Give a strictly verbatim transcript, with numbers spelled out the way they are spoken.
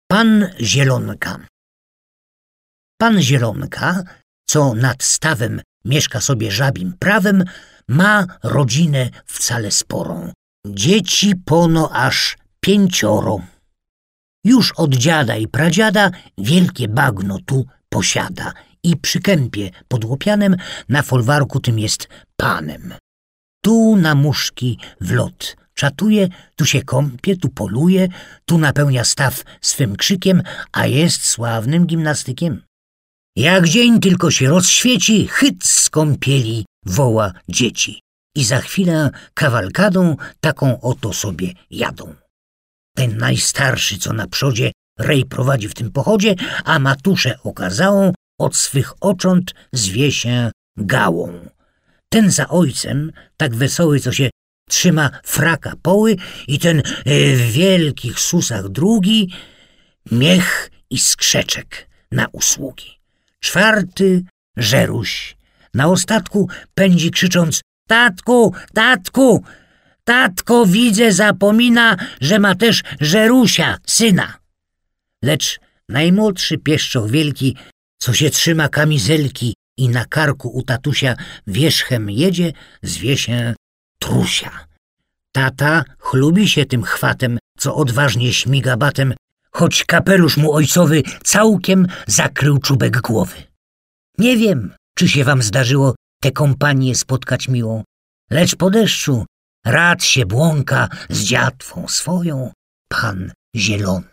Pan Zielonka. Pan Zielonka, co nad stawem mieszka sobie żabim prawem, ma rodzinę wcale sporą. Dzieci pono aż pięcioro. Już od dziada i pradziada wielkie bagno tu posiada i przy kępie pod Łopianem na folwarku tym jest panem. Tu na muszki w lot czatuje, tu się kąpie, tu poluje, tu napełnia staw swym krzykiem, a jest sławnym gimnastykiem. Jak dzień tylko się rozświeci, chyt z kąpieli woła dzieci i za chwilę kawalkadą taką oto sobie jadą. Ten najstarszy, co na przodzie, rej prowadzi w tym pochodzie, a matuszę okazałą od swych ocząt zwie się gałą. Ten za ojcem, tak wesoły, co się trzyma fraka poły, i ten e, w wielkich susach drugi, miech i skrzeczek na usługi. Czwarty Żeruś na ostatku pędzi krzycząc: tatku, tatku, tatko, widzę, zapomina, że ma też Żerusia, syna. Lecz najmłodszy pieszczoch wielki, co się trzyma kamizelki i na karku u tatusia wierzchem jedzie, zwie się Trusia. Tata chlubi się tym chwatem, co odważnie śmiga batem, choć kapelusz mu ojcowy całkiem zakrył czubek głowy. Nie wiem, czy się wam zdarzyło tę kompanię spotkać miłą, lecz po deszczu rad się błąka z dziatwą swoją pan Zielony.